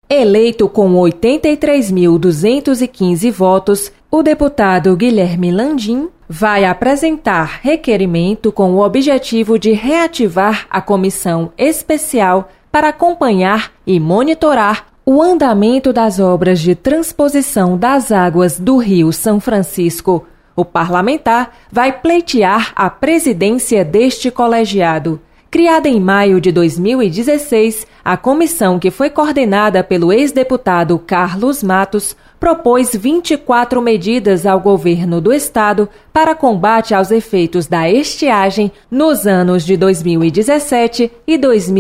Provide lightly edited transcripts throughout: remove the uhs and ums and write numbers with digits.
Eleito com 83.215 votos, o deputado Guilherme Landim vai apresentar requerimento com o objetivo de reativar a comissão especial para acompanhar e monitorar o andamento das obras de transposição das águas do Rio São Francisco. O parlamentar vai pleitear a presidência deste colegiado. Criada em maio de 2016, a comissão, que foi coordenada pelo ex-deputado Carlos Matos, propôs 24 medidas ao governo do estado para combate aos efeitos da estiagem nos anos de 2017 e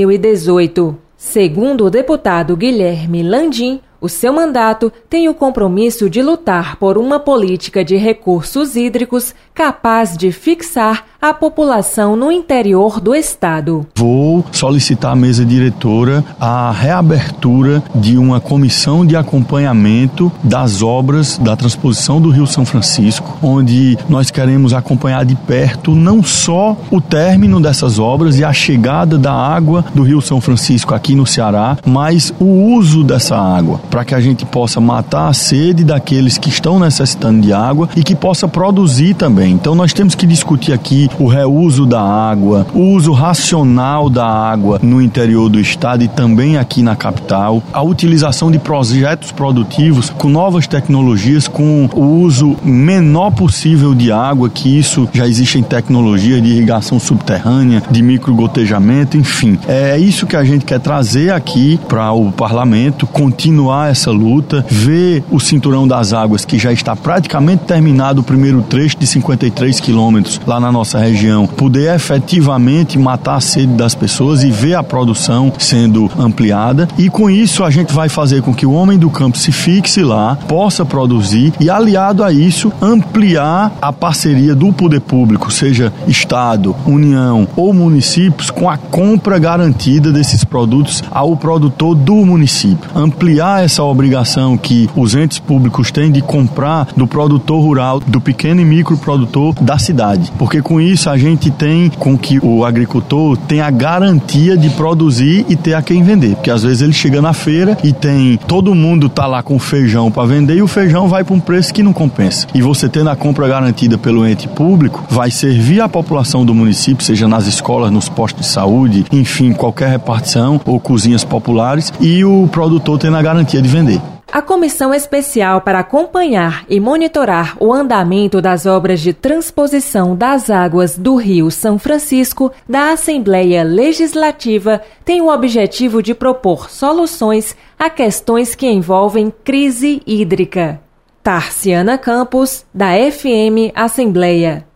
2018. Segundo o deputado Guilherme Landim, o seu mandato tem o compromisso de lutar por uma política de recursos hídricos capaz de fixar a população no interior do estado. Vou solicitar à mesa diretora a reabertura de uma comissão de acompanhamento das obras da transposição do Rio São Francisco, onde nós queremos acompanhar de perto não só o término dessas obras e a chegada da água do Rio São Francisco aqui no Ceará, mas o uso dessa água, para que a gente possa matar a sede daqueles que estão necessitando de água e que possa produzir também. Então nós temos que discutir aqui o reuso da água, o uso racional da água no interior do estado e também aqui na capital, a utilização de projetos produtivos com novas tecnologias, com o uso menor possível de água, que isso já existe em tecnologia de irrigação subterrânea, de microgotejamento, enfim. É isso que a gente quer trazer aqui para o parlamento, continuar essa luta, ver o cinturão das águas que já está praticamente terminado, o primeiro trecho de 53 quilômetros lá na nossa região, poder efetivamente matar a sede das pessoas e ver a produção sendo ampliada, e com isso a gente vai fazer com que o homem do campo se fixe lá, possa produzir e, aliado a isso, ampliar a parceria do poder público, seja Estado, União ou municípios, com a compra garantida desses produtos ao produtor do município. Ampliar essa obrigação que os entes públicos têm de comprar do produtor rural, do pequeno e microprodutor da cidade, porque com isso a gente tem com que o agricultor tenha a garantia de produzir e ter a quem vender, porque às vezes ele chega na feira e tem, todo mundo tá lá com feijão para vender e o feijão vai para um preço que não compensa, e você tendo a compra garantida pelo ente público, vai servir a população do município, seja nas escolas, nos postos de saúde, enfim, qualquer repartição ou cozinhas populares, e o produtor tendo a garantia de vender. A Comissão Especial para acompanhar e monitorar o andamento das obras de transposição das águas do Rio São Francisco da Assembleia Legislativa tem o objetivo de propor soluções a questões que envolvem crise hídrica. Tarciana Campos, da FM Assembleia.